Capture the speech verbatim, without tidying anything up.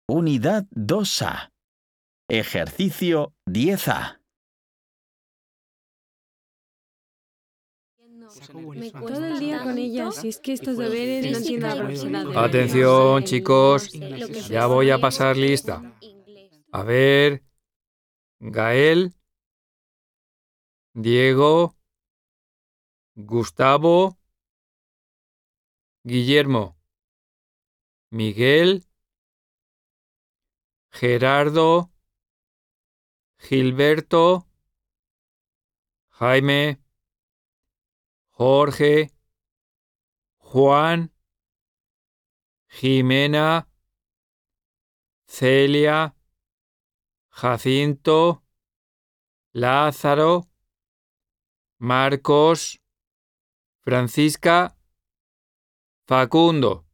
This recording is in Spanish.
Unidad dos A. Ejercicio diez A. Todo el día con ella, si es que estos deberes no entiendo absolutamente. Atención, chicos, ya voy a pasar lista. A ver, Gael, Diego, Gustavo, Guillermo, Miguel, Gerardo, Gilberto, Jaime, Jorge, Juan, Jimena, Celia, Jacinto, Lázaro, Marcos, Francisca, Facundo.